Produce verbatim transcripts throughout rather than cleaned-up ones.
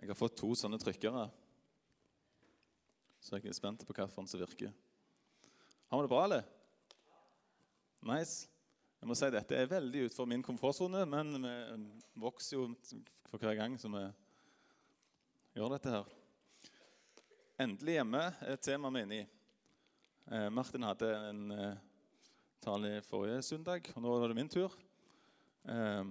Jeg har fått to sånne trykkere, så jeg er spent på hva for en som virker. Har vi det bra, eller? Nice. Jeg må si at dette er veldig ut for min komfortzone, men vi vokser jo for hver gang som vi gjør dette her. Endelig hjemme er temaet vi inne i. Eh, Martin hadde en eh, tale forrige søndag, og nå er det min tur. Eh,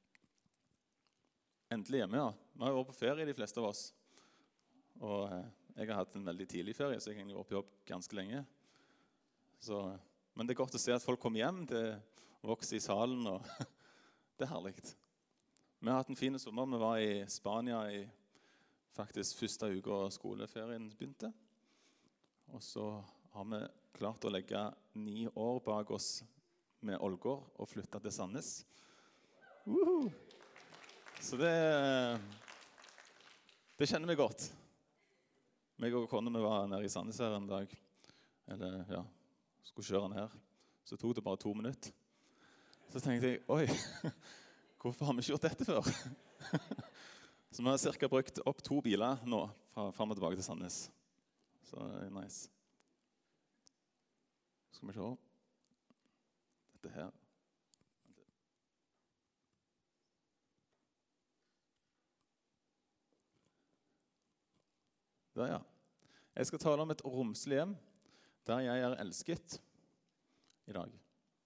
endelig hjemme, ja. Vi har jo vært på ferie, de fleste av oss. Og eh, jeg har hatt en veldig tidlig ferie, så jeg har vært på jobb ganske lenge. Så, men det er godt å se at folk kommer hjem til å vokse i salen, og det er herlig. Vi har hatt en fin sommer. Vi var i Spania i faktisk første uke av skoleferien begynte. Og så har vi klart å legge ni år bak oss med Ålgård og flytte til Sandnes. Woohoo! Så det, det kjenner vi godt. Jeg og kona vi var nede i Sandnes her en dag. Eller, ja, skulle kjøre den her. Så tok det bare to minutter. Så tenkte jeg, oi, hvorfor har vi ikke gjort dette før? Så vi har cirka brukt opp to biler nå, fra frem og tilbake til Sandnes. Så det er nice. Skal vi se. Dette her. Der, ja. Jeg skal tale om et romslig hjem, der jeg er elsket i dag.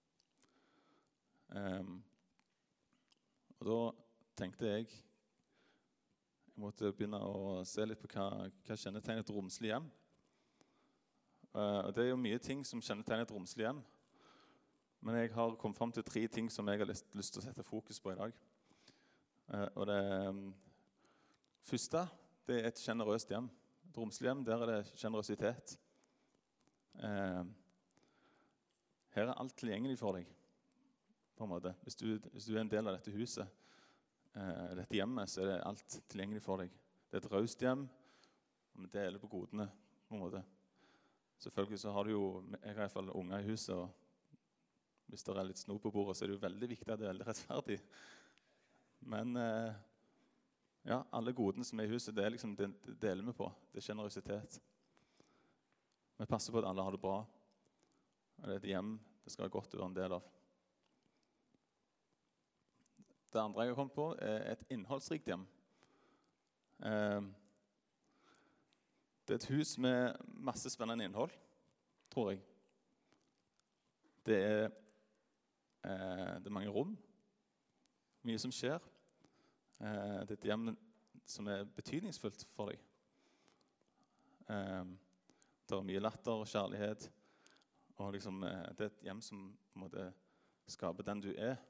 Um, og da tenkte jeg, jeg måtte begynne å se litt på hva, hva kjennetegner et romslig hjem. Uh, og det er jo mye ting som kjennetegner et romslig hjem. Men jeg har kommet frem til tre ting som jeg har lyst, lyst til å sette fokus på i dag. Uh, og det um, første, det er et generøst hjem. Et romslig hjem, der er det generøsitet. Uh, her er alt tilgjengelig for deg, på en måte. Hvis du, hvis du er en del av dette huset, uh, dette hjemmet, så er det alt tilgjengelig for deg. Det er et raust hjem, og vi deler på godene, på en måte. Selvfølgelig så har du jo, jeg har i hvert fall unger i huset, og hvis det er litt snop på bordet, så er det jo veldig viktig at det er veldig rettferdig. Men uh, ja, alle godene som er i huset, det, er liksom, det, det deler vi på. Det er generøsitet. Vi passer på at alle har det bra. Og det er et hjem det skal være godt å være en del av. Det andre jeg har kommet på er et innholdsrikt hjem. Eh, det er et hus med masse spennende innhold, tror jeg. Det er, eh, det er mange rom. Mye som skjer. Eh, det er et hjem som er betydningsfullt for deg. Eh, det er mye latter og kjærlighet. Og liksom, eh, det er et hjem som på en måte skaper den du er.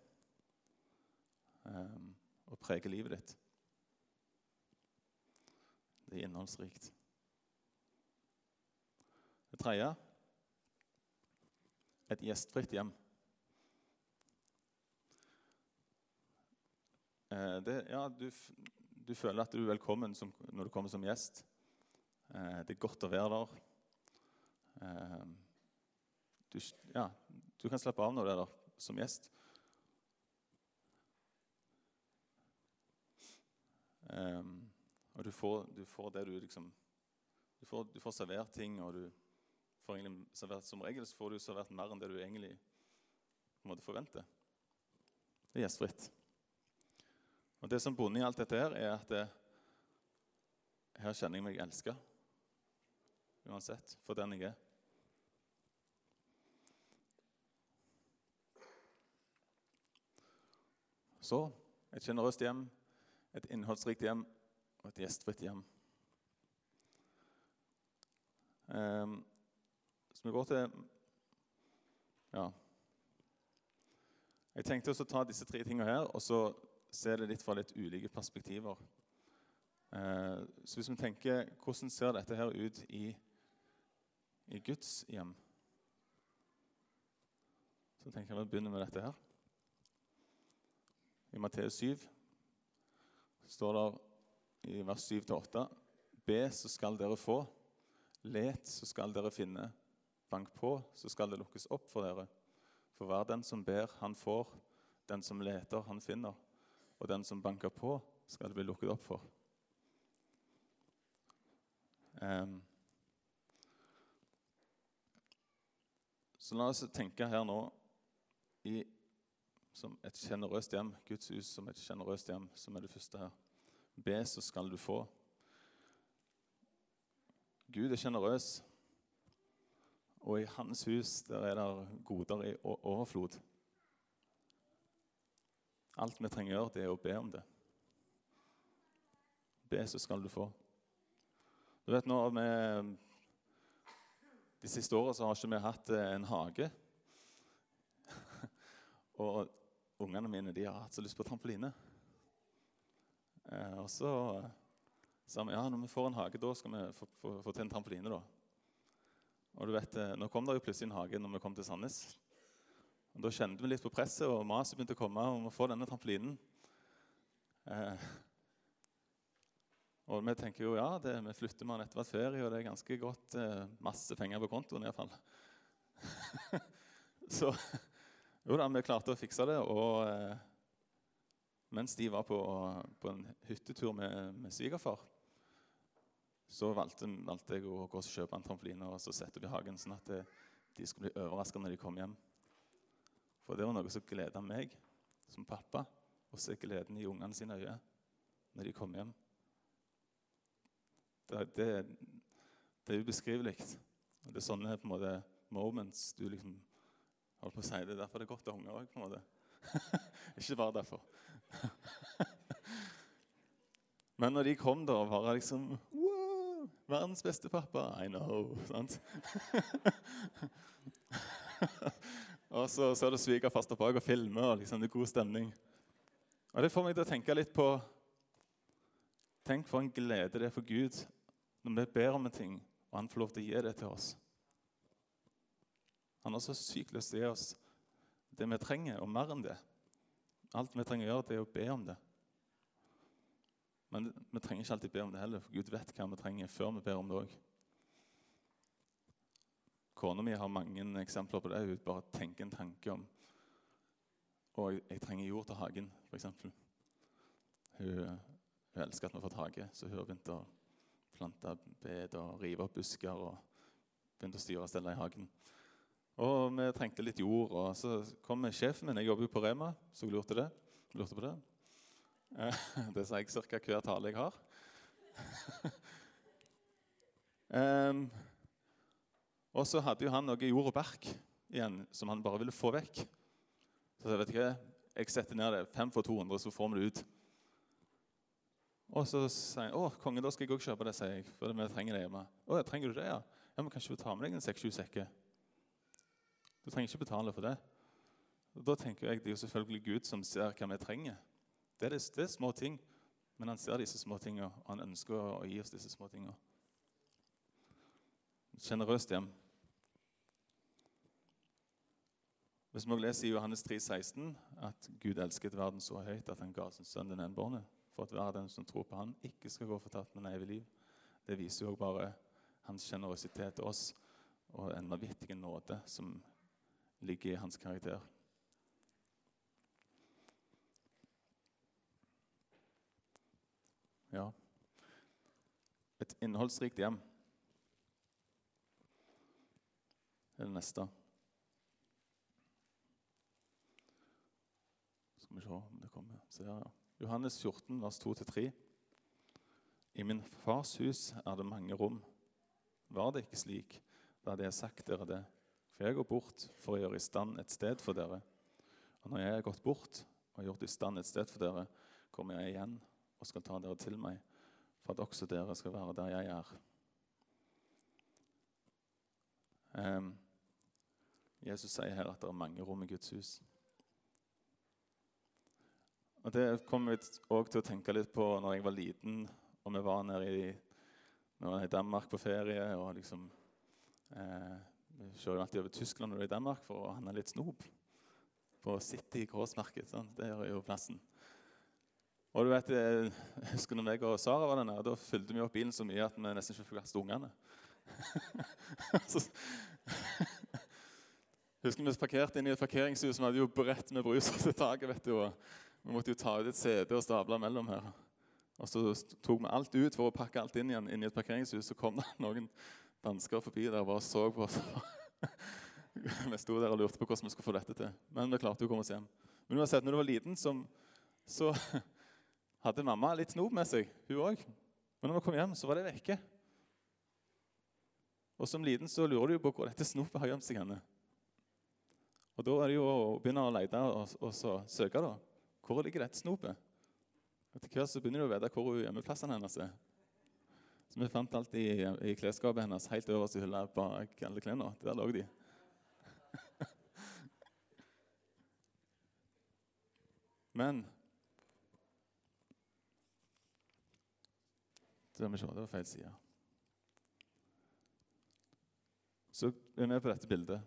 Eh, og preger livet ditt. Det er innholdsrikt. Det tredje. Et gjestfritt hjem. Det, ja, du, du føler at du er velkommen som, når du kommer som gjest. Eh, det er godt å være der. Eh, du, ja, du kan slappe av når du er der som gjest. Eh, og du får, du får det du liksom... Du får, du får servert ting, og du får egentlig servert, som regel så får du servert mer enn det du egentlig måtte forvente. Det er gjestfritt. Og det som bunner i alt dette her, er at det, her kjenner jeg meg elsket. Uansett, for den jeg er. Så, et generøst hjem, et innholdsrikt hjem, og et gjestfritt hjem. Um, så vi går til, ja. Jeg tenkte også å ta disse tre tingene her, og så se det litt fra litt ulike perspektiver. Eh, så hvis vi tenker, hvordan ser dette her ut i, i Guds hjem? Så tenker jeg å begynne med dette her. I Matteus syv står det i vers syv til åtte, be, så skal dere få. Let, så skal dere finne. Bank på, så skal det lukkes opp for dere. For hver den som ber, han får. Den som leter, han finner. Og den som banker på, skal det bli lukket opp for. Um, så la oss tenke her nå i, som et generøst hjem, Guds hus som et generøst hjem, som er det første her. Be, så skal du få. Gud er generøs, og i hans hus der er det goder i overflod. Alt vi trenger gjøre, det er å be om det. Be, så skal du få. Du vet, nå med de siste årene så har ikke vi hatt en hage. Og ungene mine, de har hatt så lyst på trampoline. Eh, og så sa vi, ja, når vi får en hage, da skal vi få, få, få til en trampoline da. Og du vet, nå kom det jo plutselig en hage når vi kom til Sandnes. Og da kjente vi litt på presset, og maset begynte å komme om å få denne trampolinen. Eh, og vi tenker jo, ja, det, vi flytter med etter hvert ferie, og det er ganske godt, eh, masse penger på kontoen i hvert fall. Så jo da, vi klarte å fikse det, og eh, mens de var på, på en hyttetur med, med svigerfar, så valgte, valgte jeg å gå og kjøpe en trampoline, og så sette det i hagen, sånn at det, de skulle bli overrasket når de kom hjem. For det var noe som gledet meg som pappa, å se gleden i ungene sine øye når de kom hjem. Det, det, det er ubeskrivelig. Og det er sånne på en måte moments du liksom holder på å si det. Derfor er det godt å ha unger også, på en måte. Ikke bare derfor. Men når de kom da, var det liksom wow, verdens beste pappa. I know, sant? Og så, så er det svigerfar fast bak og filmer, og liksom det er god stemning. Og det får meg til å tenke litt på, tenk for en glede det er for Gud når vi ber om en ting, og han får lov til å gi det til oss. Han har så sykt lyst til å gi oss det vi trenger, og mer enn det. Alt vi trenger å gjøre, det er å be om det. Men vi trenger ikke alltid be om det heller, for Gud vet hva vi trenger før vi ber om det også. Kona mi har mange eksempler på det. Hun bare tenker en tanke om og jeg, jeg trenger jord til hagen, for eksempel. Hun, hun elsker at vi har fått hage, så hun har begynt å plante bed og rive opp busker og begynt å styre og stelle i hagen. Og vi trengte litt jord, og så kom sjefen min. Jeg jobber jo på Rema, så jeg lurte det. Jeg lurte på det. Det sa jeg cirka hver tale jeg har. um, og så hadde jo han noe jord og berk igjen, som han bare ville få vekk. Så jeg vet ikke, jeg setter ned det fem for to hundre, så får vi det ut. Og så sier jeg, å, kongen, da skal jeg også kjøpe det, sier jeg, for vi trenger det hjemme. Å, trenger du det, ja? Ja, men kanskje du tar med deg en seks sju sekker? Du trenger ikke betale for det. Og da tenker jeg, det er jo selvfølgelig Gud som ser hva vi trenger. Det er, det, det er små ting, men han ser disse små tingene, og han ønsker å, å gi oss disse små tingene. Generøst hjem. Hvis vi leser i Johannes tre seksten at Gud elsket verden så høyt at han ga sin sønn den enbårne, for at hver den som tror på han ikke skal gå fortapt med evig liv. Det viser jo bare hans generøsitet til oss og en vanvittig nåde som ligger i hans karakter. Ja. Et innholdsrikt hjem. Det er det neste. Skal vi se om det kommer. Så der, ja. Johannes fjorten, vers to til tre. I min fars hus er det mange rom. Var det ikke slik, da hadde jeg sagt dere det. For jeg går bort for å gjøre i stand et sted for dere. Og når jeg har gått bort og gjort i stand et sted for dere, kommer jeg igjen og skal ta dere til meg, for at også dere skal være der jeg er. Um, Jesus sier her at det er mange rom i Guds hus. Og det kom jeg også til å tenke litt på når jeg var liten, og vi var nede i, i Danmark på ferie, og liksom, eh, vi kjører jo alltid over Tyskland og i Danmark for å handle litt snop på City Grossmarket, sånn. Det er jo plassen. Og du vet, jeg husker når jeg og Sara var der nede, da fylte vi opp bilen så mye at vi nesten ikke fikk plass til ungene. Så, husker vi parkerte inn i et parkeringshus som hadde jo brett med brus til taket, vet du, og vi måtte jo ta ut et sete og stable mellom her. Og så tok vi alt ut for å pakke alt inn igjen inn i et parkeringshus. Så kom det noen dansker forbi der og bare så på oss. Vi stod der og lurte på hvordan vi skulle få dette til. Men vi klarte å komme oss hjem. Men uansett, når du var liten, som, så hadde mamma litt snop med seg, hun også. Men når vi kom hjem, så var det vekke. Og som liten så lurer du jo på hvor dette snopet har gjemt seg henne. Og da er det jo å begynne å lete og, og så søke da. Hvor ligger dette snopet? Etter hvert så begynner du å vite hvor hjemmeplassen hennes er. Så vi fant alt i, i klesskapet hennes, helt øverst i hullet bak alle klærne. Der lå de. Men det var, det var feil side. Så er vi med på dette bildet.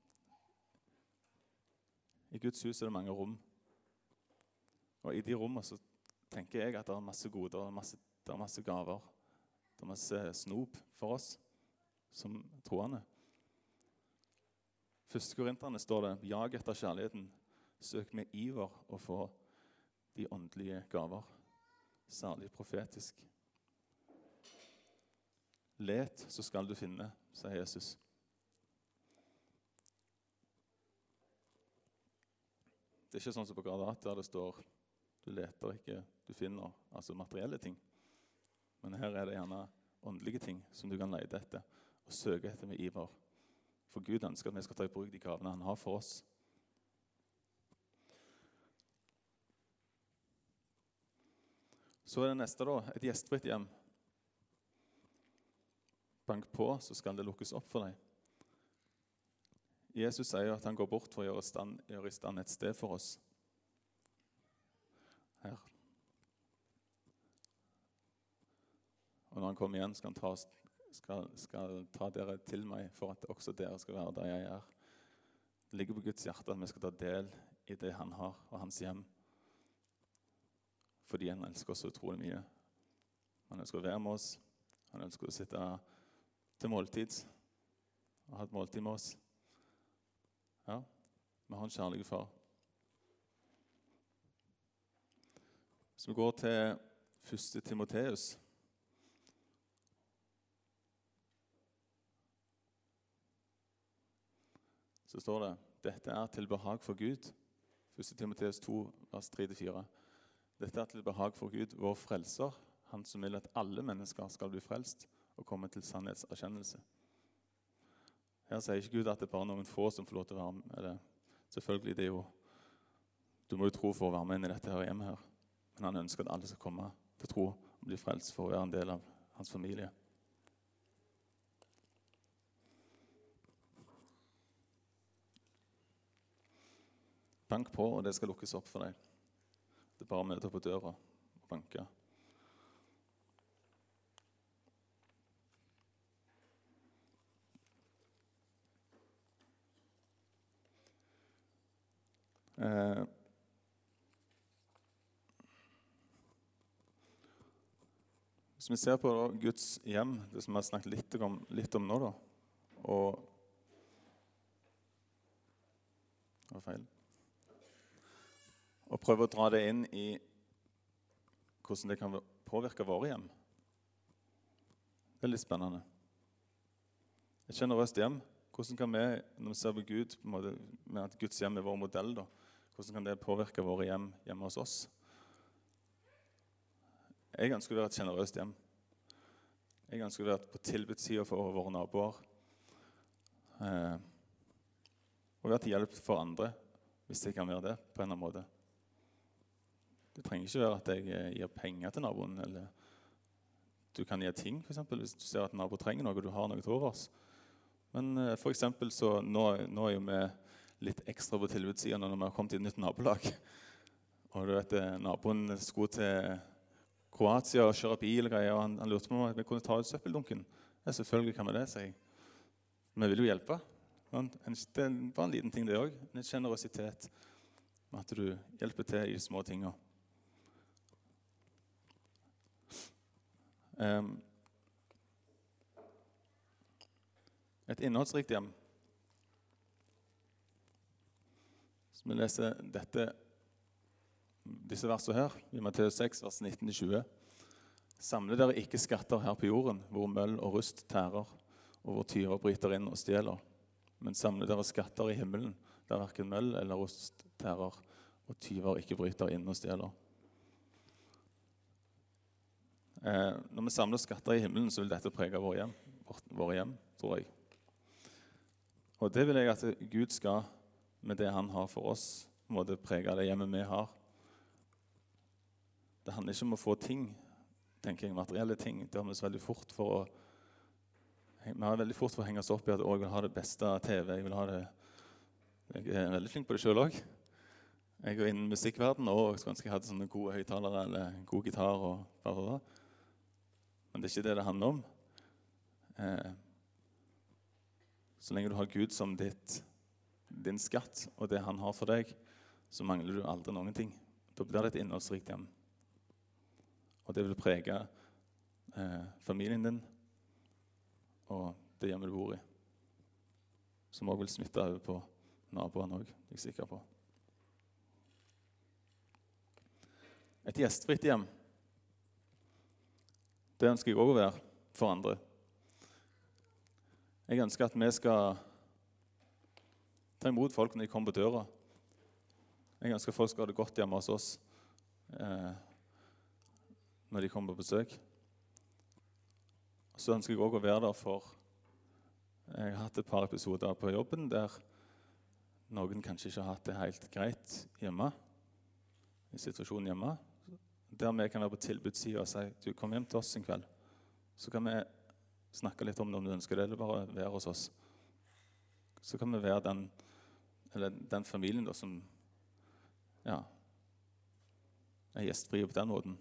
I Guds hus er det mange rom. Og i de rommene så tenker jeg at det er masse goder, det er masse, det er masse gaver. Det er masse snop for oss som troende. Første Korinterne står det, jag etter kjærligheten, søk med iver å få de åndelige gaver, særlig profetisk. Let, så skal du finne, sier Jesus. Det er ikke sånn som på Gradat, der det står, du leter ikke, du finner, altså materielle ting. Men her er det gjerne åndelige ting som du kan lete etter, og søke etter med iver. For Gud ønsker at vi skal ta i bruk de gavene han har for oss. Så er det neste da, et gjestfritt hjem. Bank på, så skal det lukkes opp for deg. Jesus sier at han går bort for å gjøre, stand, gjøre i stand et sted for oss. Her. Og når han kommer igjen, skal han ta, skal, skal ta dere til meg, for at også dere skal være der jeg er. Det ligger på Guds hjerte at vi skal ta del i det han har, og hans hjem. Fordi han elsker oss så utrolig mye. Han ønsker å være med oss. Han ønsker å sitte til måltid og ha et måltid med oss. Ja, vi har en kjærlig far. Så vi går til første Timoteus. Så står det, dette er til behag for Gud. første Timoteus to, vers tre til fire. Dette er til behag for Gud, vår frelser, han som vil at alle mennesker skal bli frelst og komme til sannhetserkjennelse. Her sier ikke Gud at det er bare noen få som får lov til å være med. Eller, selvfølgelig, det er jo, du må jo tro for å være med inn i dette her hjemme her. Men han ønsker at alle skal komme til tro og bli frelst for å være en del av hans familie. Bank på, og det skal lukkes opp for deg. Det er bare å møte på døra og banke. Eh, hvis vi ser på da, Guds hjem, det som vi har snakket litt om, litt om nå da, og det var feil, og prøve å dra det inn i hvordan det kan påvirke våre hjem. Det er litt spennende. Et generøst hjem, hvordan kan vi, når vi ser på Gud, på en måte, med at Guds hjem er vår modell da, hvordan kan det påvirke våre hjem hjemme hos oss? Jeg ønsker å være et generøst hjem. Jeg ønsker å være på tilbudssiden for våre naboer. Eh, og være til hjelp for andre, hvis jeg kan være det på en eller annen måte. Det trenger ikke være at jeg gir penger til naboen, eller du kan gi ting, for eksempel, hvis du ser at nabo trenger noe, og du har noe til overs. Men eh, for eksempel, så nå, nå er jo vi litt ekstra på tilbudssiden når vi har kommet i et nytt nabolag. Og du vet, naboen skulle til Kroatia og kjøre bil og greier, og han, han lurte på om vi kunne ta ut søppeldunken. Ja, selvfølgelig kan vi det, sier jeg. Vi vil jo hjelpe. Det er bare en liten ting det også. En generøsitet med at du hjelper til i de små tingene. Um, et innholdsrikt hjem. Så vi leser dette, disse versene her, i Matteus seks, vers nitten til tjue. Samle dere ikke skatter her på jorden, hvor møll og rust tærer, og hvor tyver bryter inn og stjeler. Men samle dere skatter i himmelen, der hverken møll eller rust tærer, og tyver ikke bryter inn og stjeler. Eh, når vi samler skatter i himmelen, så vil dette prege våre hjem, våre hjem, tror jeg. Og det vil jeg at Gud skal, med det han har for oss, måtte prege det hjemmet vi har. Det handler ikke om å få ting, tenker jeg, materielle ting. Det har vi så veldig fort for å Vi har veldig fort for å henge oss opp i at jeg vil ha det beste T V. Jeg vil ha det Jeg er veldig flink på det selv også. Jeg går innen musikkverden og skulle ønske jeg hadde sånne gode høyttalere eller god gitar og bla bla bla. Men det er ikke det det handler om. Eh, så lenge du har Gud som ditt, din skatt og det han har for deg, så mangler du aldri noen ting. Da blir det et innholdsrikt hjem. Og det vil prege eh, familien din og det hjemmet du bor i. Som også vil smitte over på naboene også, jeg er sikker på. Et gjestfritt hjem. Det ønsker jeg også å være for andre. Jeg ønsker at vi skal ta imot folk når de kommer på døra. Jeg ønsker at folk skal ha det godt hjemme hos oss eh, når de kommer på besøk. Så ønsker jeg også å være der for Jeg har hatt et par episoder på jobben der noen kanskje ikke har hatt det helt greit hjemme, i situasjonen hjemme. Der vi kan være på tilbudssiden og si du, kom hjem til oss en kveld. Så kan vi snakke litt om det om du ønsker det, eller bare være hos oss. Så kan vi være den, eller den familien da, som ja, er gjestfrie på den måten.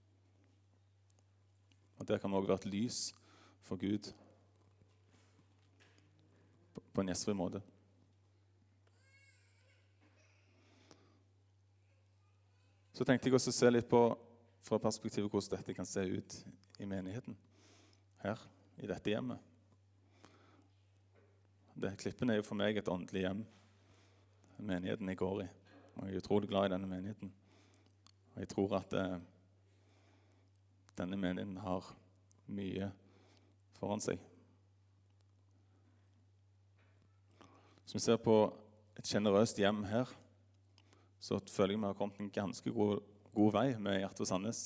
Og der kan vi også være et lys for Gud på en gjestfri måte. Så tenkte jeg også å se litt på fra perspektivet hvordan dette kan se ut i menigheten her, i dette hjemmet. Det, klippen er jo for meg et åndelig hjem, menigheten jeg går i. Og jeg er utrolig glad i denne menigheten. Og jeg tror at eh, denne menigheten har mye foran seg. Hvis vi ser på et generøst hjem her, så føler jeg vi har kommet en ganske god, god vei med Hjertet for Sandnes.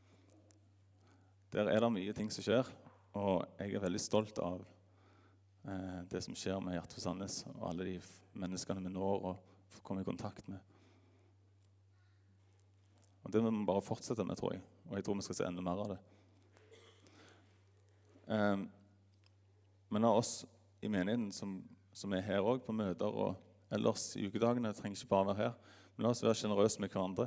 Der er det mye ting som skjer, og jeg er veldig stolt av eh, det som skjer med Hjertet for Sandnes, og alle de menneskene vi når og får komme i kontakt med. Og det må vi bare fortsette med, tror jeg. Og jeg tror vi skal se enda mer av det. Um, men av oss i menigheten som, som er her også på møter og ellers i ukedagene, trenger ikke bare være her, men la oss være generøse med hverandre.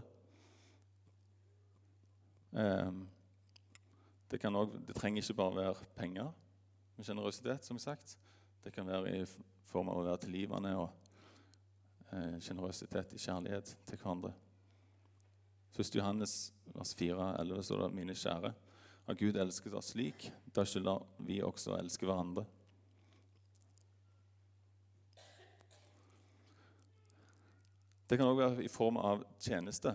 Um, det, kan også, det trenger ikke bare være penger med generøsitet, som sagt. Det kan være i form av å være tilgivende og eh, generøsitet i kjærlighet til hverandre. Første Johannes vers fire elleve står det, mine kjære, at Gud elsket oss slik, da skylder vi også å elske hverandre. Det kan også være i form av tjeneste.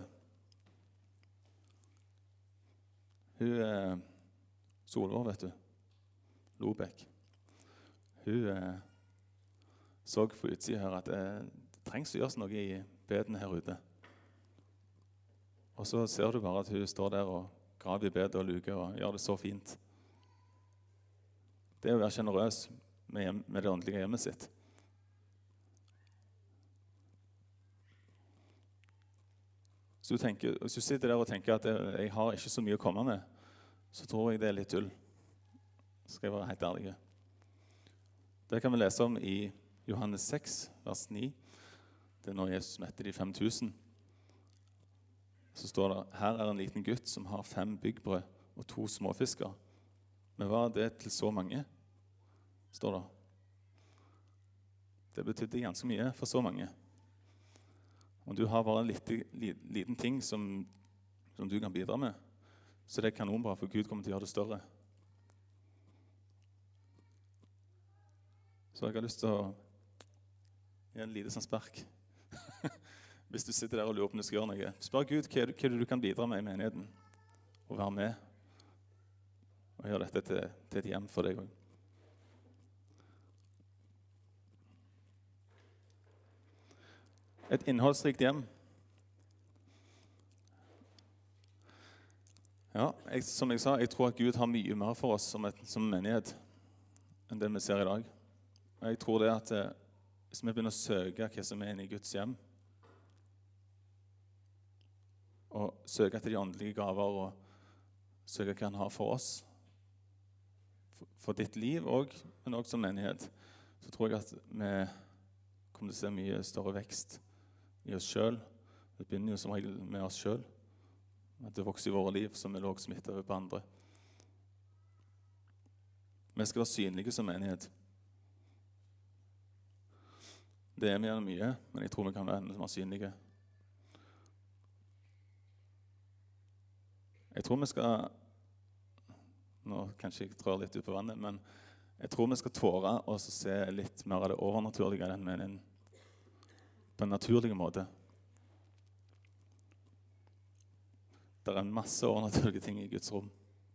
Hun eh, Solvår, vet du, Lobek, hun eh, så på utsiden her at eh, det trengs å gjøres noe i bedene her ute. Og så ser du bare at hun står der og graver i bedet og luker og gjør det så fint. Det er å være generøs med, hjem, med det åndelige hjemmet sitt. Så du tenker, hvis du sitter der og tenker at jeg, jeg har ikke så mye å komme med, så tror jeg det er litt tull. Skal jeg være helt ærlig. Det kan vi lese om i Johannes seks, vers ni. Det er når Jesus mette de fem tusen. Så står det, her er en liten gutt som har fem byggbrød og to småfisker. Men hva er det til så mange? Står det. Det betydde ganske mye for så mange. Om du har bare en liten, liten ting som, som du kan bidra med, så det er kanonbra, for Gud kommer til å gjøre det større. Så jeg har lyst til å gi en liten sånn spark. Hvis du sitter der og lurer på om du skal gjøre noe, spør Gud hva er det du kan bidra med i menigheten, og være med Og gjør dette til, til et hjem for deg også. Et innholdsrikt hjem. Ja, jeg, som jeg sa, jeg tror at Gud har mye mer for oss som, et, som menighet enn det vi ser i dag. Og jeg tror det at eh, hvis vi begynner å søke hva som er inne i Guds hjem, og søke etter de åndelige gaver, og søke hva han har for oss, for, for ditt liv også, men også som menighet, så tror jeg at vi kommer til å se mye større vekst i oss selv. Det begynner jo som regel med oss selv, at det vokser i våre liv, som vil også smitte over på andre. Vi skal være synlige som menighet. Det er vi gjerne mye, men jeg tror vi kan være enda mer synlige. Jeg tror vi skal, nå kanskje jeg trør litt ut på vannet, men jeg tror vi skal tåre å se litt mer av det overnaturlige i den menigheten, på en naturlig måte. Det er en masse overnaturlige ting i Guds rom.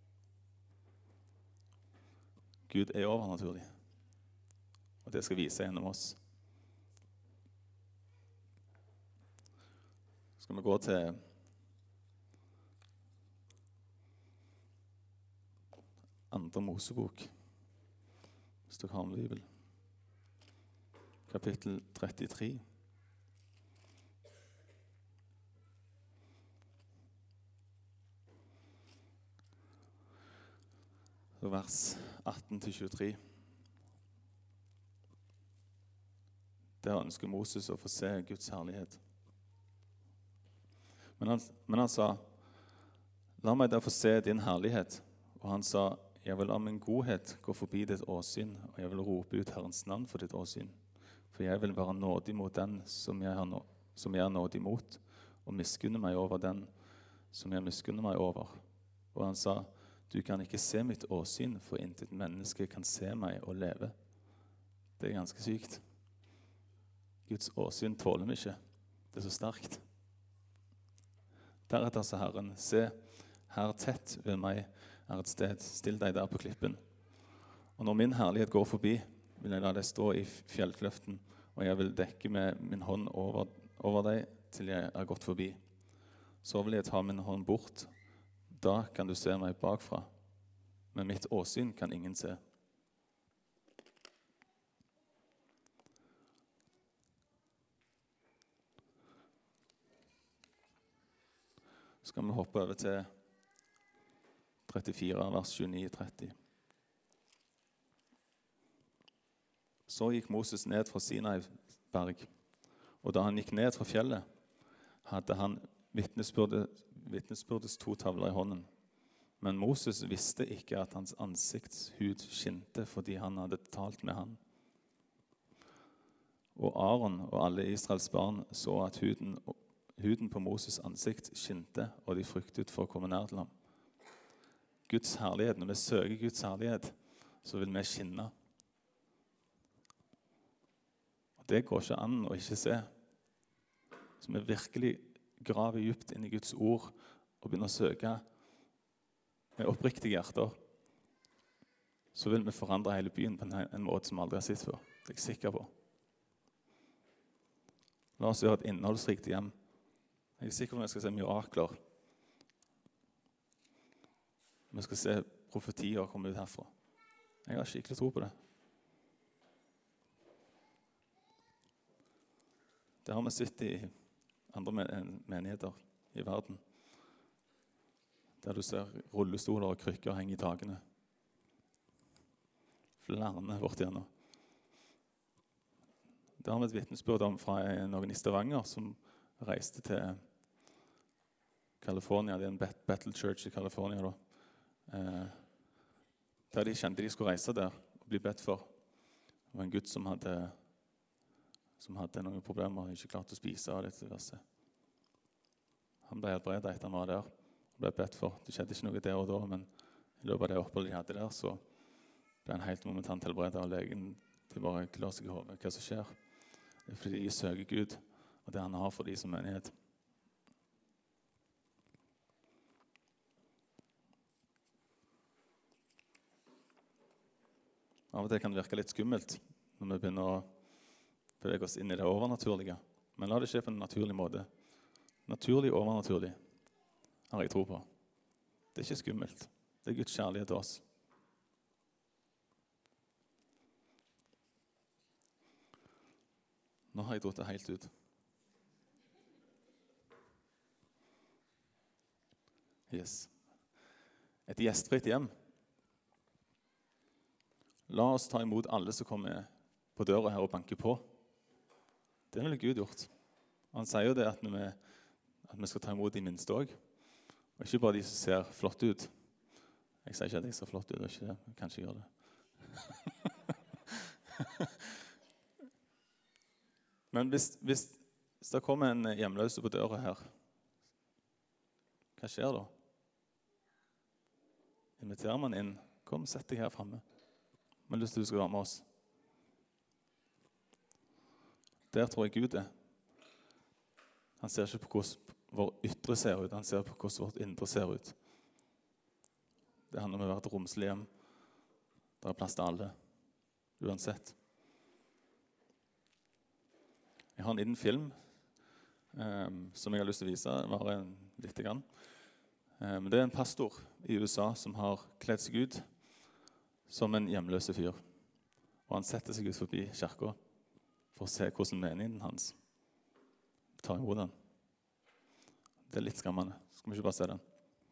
Gud er overnaturlig, og det skal vise gjennom oss. Skal vi gå til Andre Mosebok, hvis dere har med Bibel. Kapittel trettitre. Vers atten til tjuetre. Der ønsker Moses å få se Guds herlighet. Men han, men han sa, la meg da få se din herlighet. Og han sa, jeg vil la min godhet gå forbi ditt åsyn, og jeg vil rope ut Herrens navn for ditt åsyn. For jeg vil være nådig mot den som jeg, har nå, som jeg er nådig mot, og miskunne meg over den som jeg miskunner meg over. Og han sa, du kan ikke se mitt åsyn, for intet menneske kan se meg og leve. Det er ganske sykt. Guds åsyn tåler vi ikke. Det er så sterkt. Deretter sa Herren, se, her tett ved meg er et sted, still deg der på klippen. Og når min herlighet går forbi, vil jeg la deg stå i fjellkløften, og jeg vil dekke med min hånd over, over deg til jeg er gått forbi. Så vil jeg ta min hånd bort. Da kan du se meg bakfra, men mitt åsyn kan ingen se. Så skal vi hoppe over til trettifire, vers tjueni til tretti. Så gikk Moses ned fra Sinai berg, og da han gikk ned fra fjellet, hadde han vitnesbyrdet vittnesbyrdets to tavler i hånden. Men Moses visste ikke at hans ansiktshud skinte fordi han hadde talt med han. Og Aaron og alle Israels barn så at huden, huden på Moses ansikt skinte, og de fryktet for å komme nær til ham. Guds herlighet, når vi søker Guds herlighet, så vil vi skinne. Og det går ikke an å ikke se. Så vi virkelig graver dypt inn i Guds ord og begynner å søke med oppriktige hjerter, så vil vi forandre hele byen på en, en måte som aldri har sett før. Det er jeg sikker på. La oss gjøre et innholdsrikt hjem. Jeg er sikker på at vi skal se mirakler. Vi skal se profetier komme ut herfra. Jeg har skikkelig tro på det. Det har vi sett i andre menigheter i verden, der du ser rullestoler og krykker henge i takene. Flere bort igjennom. Det har vi et vitnesbyrd om fra noen i Stavanger som reiste til California. Det er en Bethel Church i California da. Eh, der de kjente de skulle reise der og bli bedt for. Det var en gutt som hadde som hadde noen problemer, ikke klart å spise og litt diverse. Han ble helbredet etter han var der, og ble bedt for. Det skjedde ikke noe der og da, men i løpet av det oppholdet de hadde der, så ble han helt momentant helbredet av legen. De bare klør seg i hodet hva som skjer. Det er fordi de søker Gud, og det han har for de som menighet. Av og til kan det virke litt skummelt når vi begynner å bevege oss inn i det overnaturlige. Men la det skje på en naturlig måte. Naturlig overnaturlig har jeg tro på. Det er ikke skummelt. Det er Guds kjærlighet til oss. Nå har jeg dratt det helt ut. Yes. Et gjestfritt hjem. La oss ta imot alle som kommer på døra her og banker på. Det ville Gud gjort. Han sier jo det at vi, at vi skal ta imot de minste også. Og ikke bare de som ser flott ut. Jeg sier ikke at jeg ser flott ut, og ikke kanskje gjør det. Men hvis, hvis, hvis det kommer en hjemløse på døra her, hva skjer da? Inviterer man inn? Kom, sett deg her fremme. Vi har lyst til at du skal være med oss. Der tror jeg Gud er. Han ser ikke på hvordan vår ytre ser ut, han ser på hvordan vårt indre ser ut. Det handler om å være et romslig hjem. Det er plass til alle, uansett. Jeg har en liten film um, som jeg har lyst til å vise, bare litt grann. Um, det er en pastor i U S A som har kledd seg ut som en hjemløse fyr. Og han setter seg ut forbi kirken for å se hvordan menigheten hans tar imot den. Det er litt skremmende. Skal vi ikke bare se den?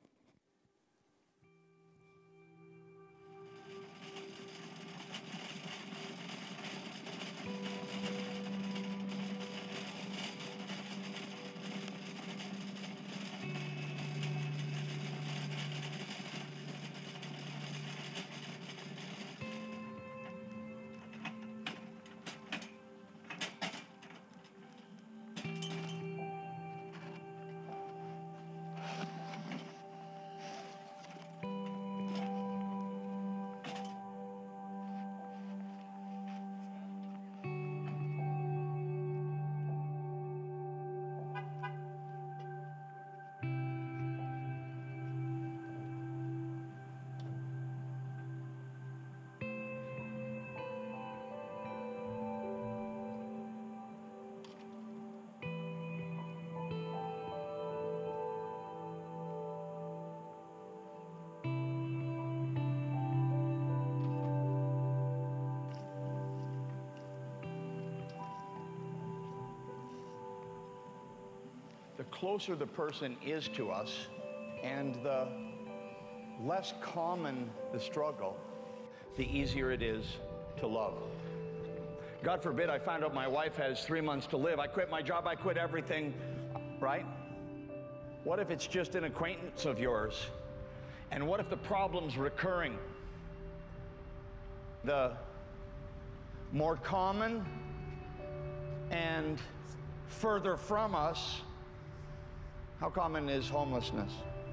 The closer the person is to us and the less common the struggle, the easier it is to love. God forbid I find out my wife has three months to live. I quit my job, I quit everything, right? What if it's just an acquaintance of yours? And what if the problem's recurring? The more common and further from us, how common is homelessness?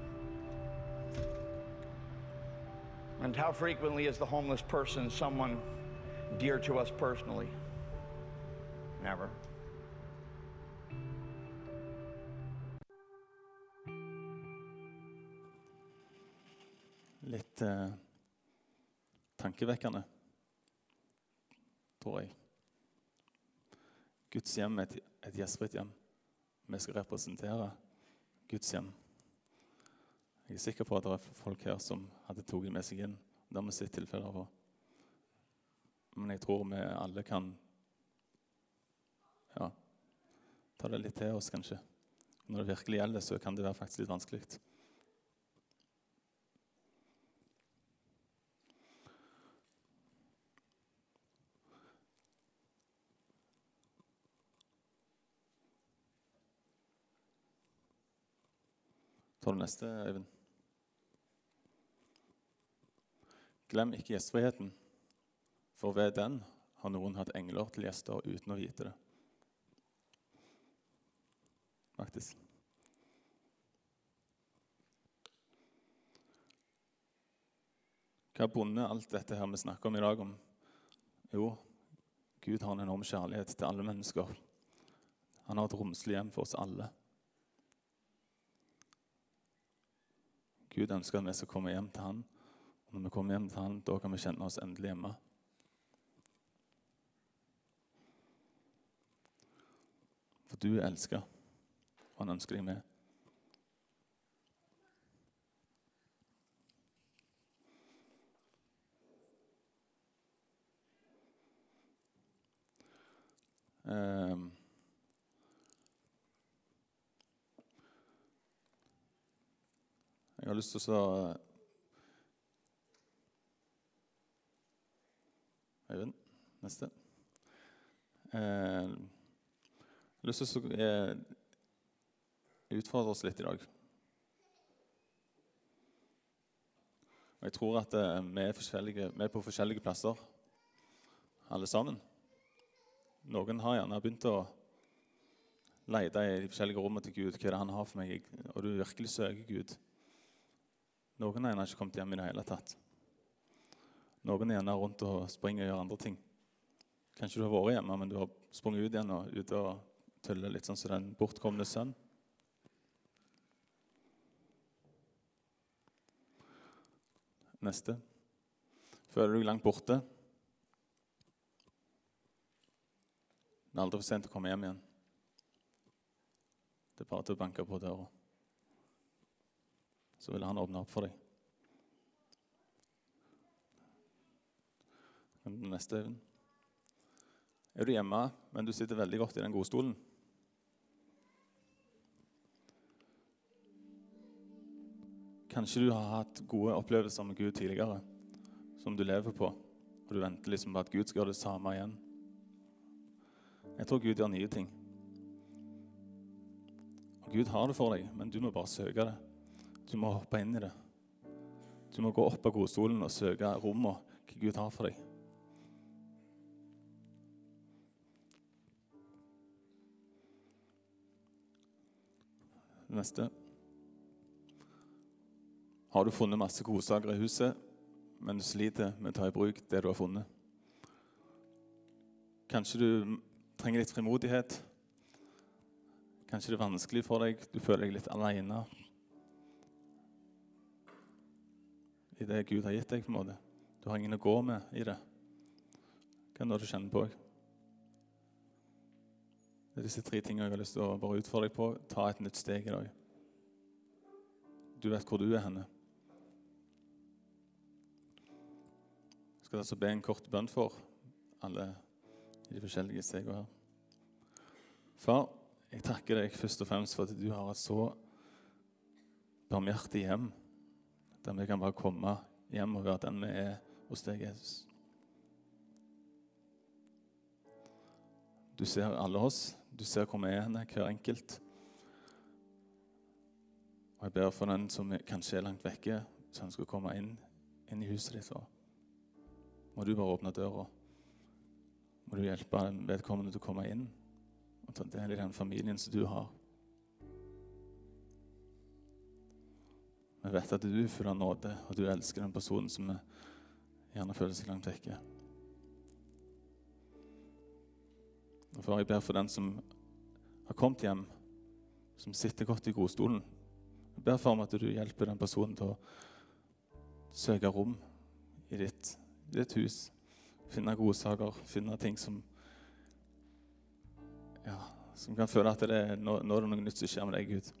And how frequently is the homeless person someone dear to us personally? Never. Litt eh, tankevekkende, tror jeg. Guds hjem er et, et gjestfritt hjem. Vi skal representere Guds hjem. Jeg er sikker på at det er folk her som hadde taget med seg inn. Det har vi sett tilfeller på. Men jeg tror vi alle kan ja, ta det litt til oss, kanskje. Når det virkelig gjelder, så kan det være faktisk litt vanskelig. Tar du neste, Øyvind? Glem ikke gjestfriheten, for ved den har noen hatt engler til gjester uten å vite det. Faktisk. Hva bunner alt dette her vi snakker om i dag om? Jo, Gud har en enorm kjærlighet til alle mennesker. Han har et romslig hjem for oss alle. Gud ønsker at vi skal komme hjem til han. Og når vi kommer hjem til han, da kan vi kjenne oss endelig hjemme. Og du er elsket, og han ønsker deg med. Um, jeg har lyst til å Øyvind, neste. Uh, jeg har lyst til å uh, utfordre oss litt i dag. Og jeg tror at uh, vi, er forskjellige, vi er på forskjellige plasser, alle sammen. Noen har gjerne begynt å lete i de forskjellige rommene til Gud, hva er det han har for meg, og du virkelig søker Gud. Noen har gjerne ikke kommet hjem i det hele tatt. Noen er gjerne rundt og springer og gjør andre ting. Kanskje du har vært hjemme, men du har sprunget ut igjen og ut og tøller litt sånn som den bortkomne sønn. Neste. Føler du deg langt borte? Det er aldri for sent å komme hjem igjen. Det er bare til å banke på døra. Så vil han åpne opp for deg. Den neste øyne. Er du hjemme, men du sitter veldig godt i den godstolen? Kanskje du har hatt gode opplevelser med Gud tidligere, som du lever på, og du venter liksom på at Gud skal gjøre det samme igjen. Jeg tror Gud gjør nye ting. Og Gud har det for deg, men du må bare søke det. Du må hoppe inn i det. Du må gå opp av godstolen og søke rommet hva Gud har for deg. Neste. Har du funnet masse godsaker i huset, men du sliter med å ta i bruk det du har funnet? Kanskje du trenger litt frimodighet. Kanskje det er vanskelig for deg. Du føler deg litt alene i det Gud har gitt deg på en måte. Du har ingen å gå med i det. Hva er det du kjenner på? Det er disse tre tingene jeg har lyst til å bare utfordre deg på. Ta et nytt steg i dag. Du vet hvor du er henne. Jeg skal altså be en kort bønn for alle i de forskjellige stegene her. Far, jeg takker deg først og fremst for at du har et så barmhjertig hjem, der vi kan bare komme hjem og være den vi er hos deg, Jesus. Du ser alle oss, du ser hvor vi er henne, hver enkelt. Og jeg ber for den som kanskje er langt vekke, så han skal komme inn, inn i huset ditt. Må du bare åpne døra. Må du hjelpe vedkommende til å komme inn og ta del i den familien som du har. Vi vet at du er full av nåde, og du elsker den personen som gjerne føler seg langt vekke. Og for jeg ber for den som har kommet hjem, som sitter godt i godstolen. Jeg ber for at du hjelper den personen til å søke rom i ditt, i ditt hus. Finne gode saker, finne ting som, ja, som kan føle at det er, nå, nå er det noe nytt som skjer med deg, Gud.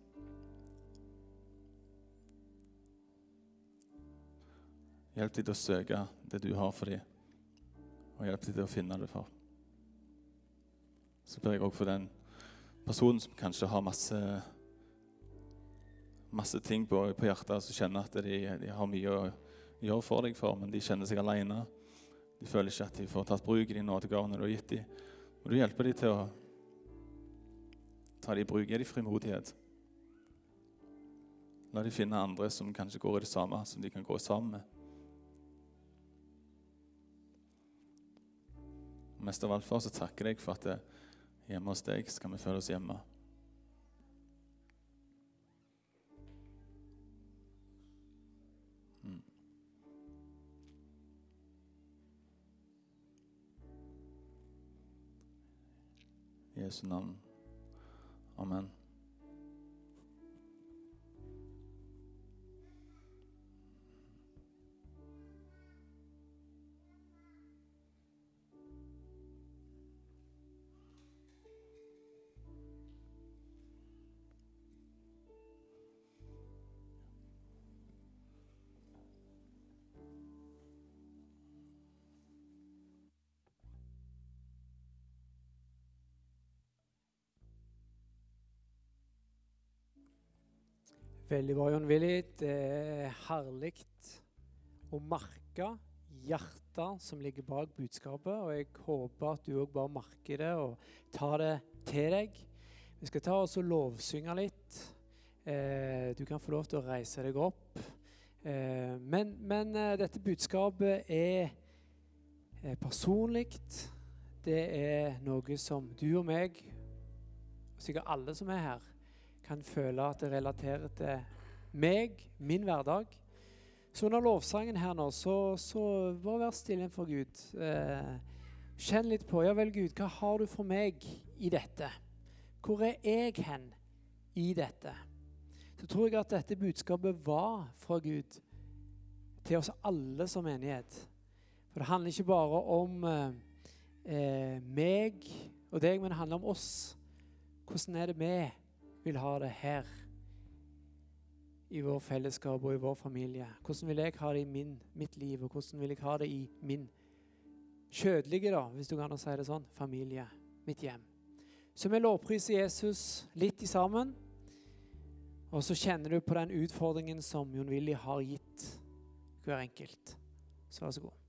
Hjelp dem til å søke det du har for dem, og hjelp dem til å finne det for. Så ber jeg også for den personen som kanskje har masse, masse ting på, på hjertet, som kjenner at de, de har mye å gjøre for deg for, men de kjenner seg alene. De føler ikke at de får tatt bruk i de nådegavene du har gitt dem. Og du hjelper dem til å ta de i bruk. Gi dem frimodighet. La de finne andre som kanskje går i det samme, som de kan gå sammen med. Og mest av alt for så takker jeg for at det, hjemme hos deg skal vi føle oss hjemme. I Jesu navn. Amen. Veldig bra, Jon Willy. Det er herligt å merke hjertet som ligger bak budskapet, og jeg håper at du også bare merker det og tar det til deg. Vi skal ta oss og lovsynge litt. Eh, du kan få lov til å reise deg opp. Eh, men men eh, dette budskapet er, er personligt. Det er noe som du og meg, og sikkert alle som er her, kan føle at det relaterer til meg, min hverdag. Så under lovsangen her nå, så, så bare vær stille for Gud. Eh, kjenn litt på, ja vel Gud, hva har du for meg i dette? Hvor er jeg hen i dette? Så tror jeg at dette budskapet var fra Gud til oss alle som menighet. For det handler ikke bare om eh, eh, meg og deg, men det handler om oss. Hvordan er det vi vil ha det her i vår fellesskap og i vår familie? Hvordan vil jeg ha det i min, mitt liv, og hvordan vil jeg ha det i min kjødelige, da, hvis du kan si det sånn, familie, mitt hjem? Så vi lovpriser Jesus litt i sammen, og så kjenner du på den utfordringen som Jon Willy har gitt hver enkelt. Så vær så god.